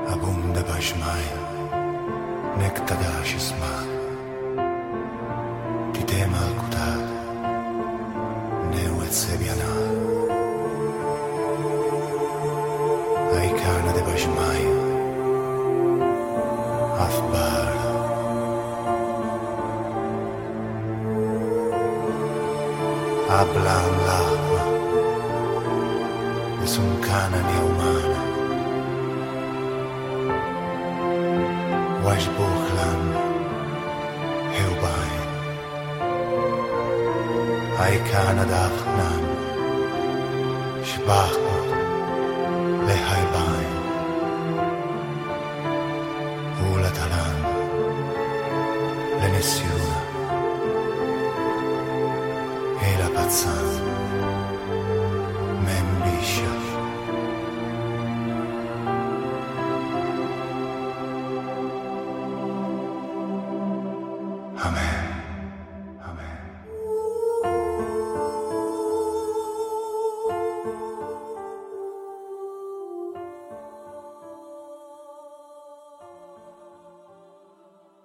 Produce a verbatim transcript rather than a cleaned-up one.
abunda bashmaya nektadash isma ti tema kutat neuet sebiana aikana de bashmaya afbar hablan lahma es un cana ni humana Washbuchlan Heubai Aikana Dachnan Shbachot Lehaibai Ulatalan Lenessiuna E la Pazzan Membisha Amen.